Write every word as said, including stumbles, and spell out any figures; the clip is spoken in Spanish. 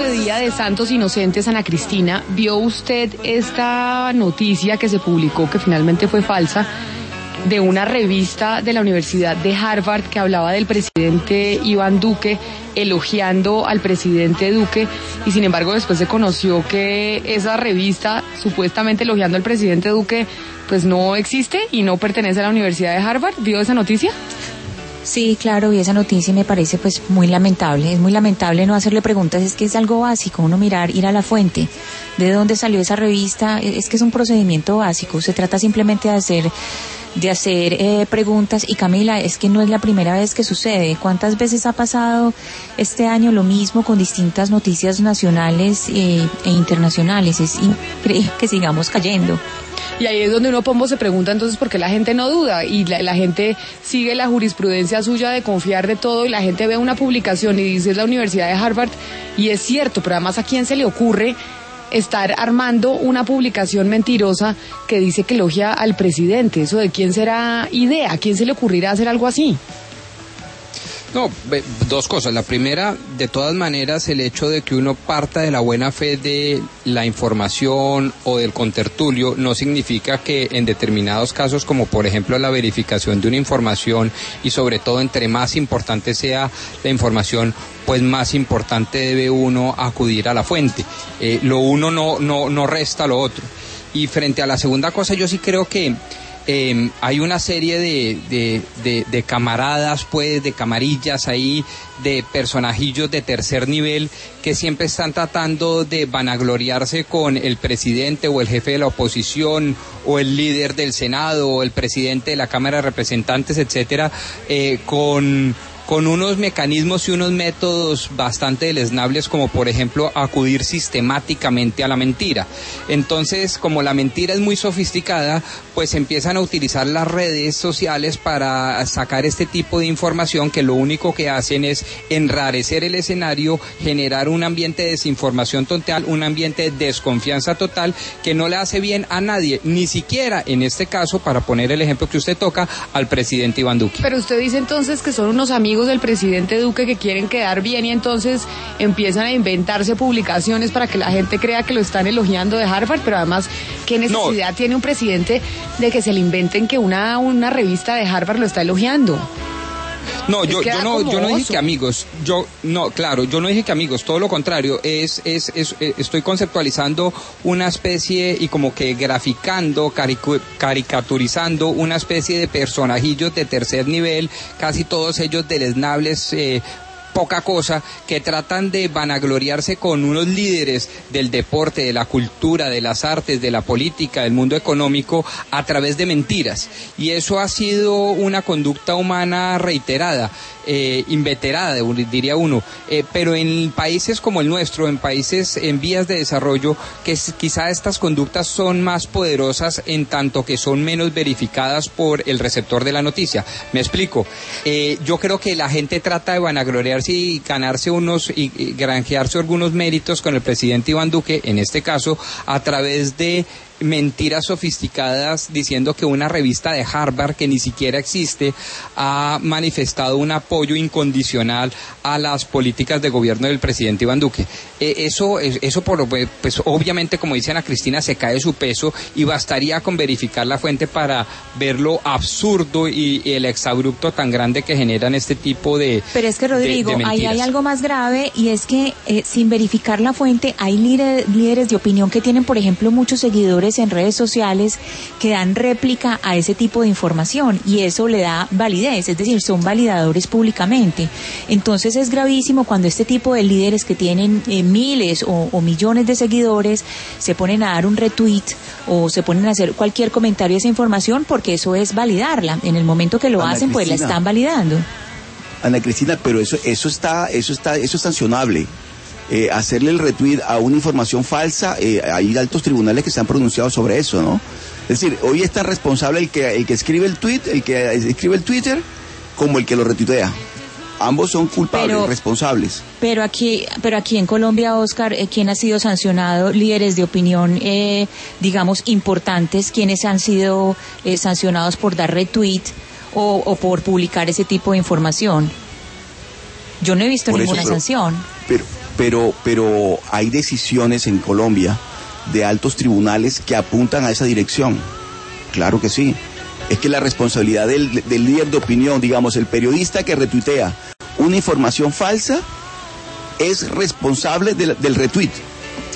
de Día de Santos Inocentes, Ana Cristina, ¿vio usted esta noticia que se publicó, que finalmente fue falsa, de una revista de la Universidad de Harvard que hablaba del presidente Iván Duque, elogiando al presidente Duque, y sin embargo después se conoció que esa revista, supuestamente elogiando al presidente Duque, pues no existe y no pertenece a la Universidad de Harvard? ¿Vio esa noticia? Sí, claro, vi esa noticia y me parece pues muy lamentable. Es muy lamentable no hacerle preguntas, es que es algo básico, uno mirar, ir a la fuente, de dónde salió esa revista, es que es un procedimiento básico, se trata simplemente de hacer de hacer eh, preguntas. Y Camila, es que no es la primera vez que sucede. ¿Cuántas veces ha pasado este año lo mismo con distintas noticias nacionales eh, e internacionales? Es increíble que sigamos cayendo. Y ahí es donde uno, Pombo, se pregunta entonces por qué la gente no duda y la, la gente sigue la jurisprudencia suya de confiar de todo, y la gente ve una publicación y dice es la Universidad de Harvard, y es cierto, pero además ¿a quién se le ocurre estar armando una publicación mentirosa que dice que elogia al presidente? ¿Eso de quién será idea? ¿A quién se le ocurrirá hacer algo así? No, dos cosas. La primera, de todas maneras, el hecho de que uno parta de la buena fe de la información o del contertulio no significa que en determinados casos, como por ejemplo la verificación de una información, y sobre todo entre más importante sea la información, pues más importante debe uno acudir a la fuente. Eh, lo uno no, no, no resta lo otro. Y frente a la segunda cosa, yo sí creo que Eh, hay una serie de, de, de, de camaradas, pues, de camarillas ahí, de personajillos de tercer nivel que siempre están tratando de vanagloriarse con el presidente o el jefe de la oposición o el líder del Senado o el presidente de la Cámara de Representantes, etcétera, eh, con... con unos mecanismos y unos métodos bastante deleznables, como por ejemplo acudir sistemáticamente a la mentira. Entonces, como la mentira es muy sofisticada, pues empiezan a utilizar las redes sociales para sacar este tipo de información que lo único que hacen es enrarecer el escenario, generar un ambiente de desinformación total, un ambiente de desconfianza total que no le hace bien a nadie, ni siquiera en este caso, para poner el ejemplo que usted toca, al presidente Iván Duque. Pero usted dice entonces que son unos amigos del presidente Duque que quieren quedar bien y entonces empiezan a inventarse publicaciones para que la gente crea que lo están elogiando de Harvard, pero además, ¿qué necesidad no. tiene un presidente de que se le inventen que una, una revista de Harvard lo está elogiando? No, yo, yo no, yo no dije que amigos, yo, no, claro, yo no dije que amigos, todo lo contrario, es, es, es, es estoy conceptualizando una especie y como que graficando, caricu, caricaturizando una especie de personajillos de tercer nivel, casi todos ellos deleznables, eh, poca cosa, que tratan de vanagloriarse con unos líderes del deporte, de la cultura, de las artes, de la política, del mundo económico, a través de mentiras. Y eso ha sido una conducta humana reiterada, eh, inveterada, diría uno. Eh, pero en países como el nuestro, en países en vías de desarrollo, que quizá estas conductas son más poderosas en tanto que son menos verificadas por el receptor de la noticia. Me explico. Eh, yo creo que la gente trata de vanagloriarse y ganarse unos y, y granjearse algunos méritos con el presidente Iván Duque, en este caso, a través de mentiras sofisticadas, diciendo que una revista de Harvard que ni siquiera existe ha manifestado un apoyo incondicional a las políticas de gobierno del presidente Iván Duque. Eh, eso, eso por, pues obviamente, como dice Ana Cristina, se cae su peso, y bastaría con verificar la fuente para ver lo absurdo y, y el exabrupto tan grande que generan este tipo de Pero es que, Rodrigo, de, de ahí hay algo más grave, y es que eh, sin verificar la fuente hay líder, líderes de opinión que tienen, por ejemplo, muchos seguidores en redes sociales que dan réplica a ese tipo de información, y eso le da validez, es decir, son validadores públicamente. Entonces es gravísimo cuando este tipo de líderes que tienen eh, miles o, o millones de seguidores se ponen a dar un retweet o se ponen a hacer cualquier comentario a esa información, porque eso es validarla. En el momento que lo Ana hacen, Cristina, pues la están validando. Ana Cristina, pero eso eso está eso está eso es sancionable. Eh, hacerle el retweet a una información falsa, eh, hay altos tribunales que se han pronunciado sobre eso, ¿no? Es decir, hoy es tan responsable el que el que escribe el tweet, el que escribe el Twitter, como el que lo retuitea. Ambos son culpables, pero, responsables. Pero aquí, pero aquí en Colombia, Oscar, eh, ¿quién ha sido sancionado? Líderes de opinión, eh, digamos, importantes, ¿quiénes han sido eh, sancionados por dar retweet o, o por publicar ese tipo de información? Yo no he visto por ninguna eso, pero, sanción. Pero, pero, pero hay decisiones en Colombia de altos tribunales que apuntan a esa dirección. Claro que sí. Es que la responsabilidad del, del líder de opinión, digamos, el periodista que retuitea una información falsa, es responsable del, del retweet.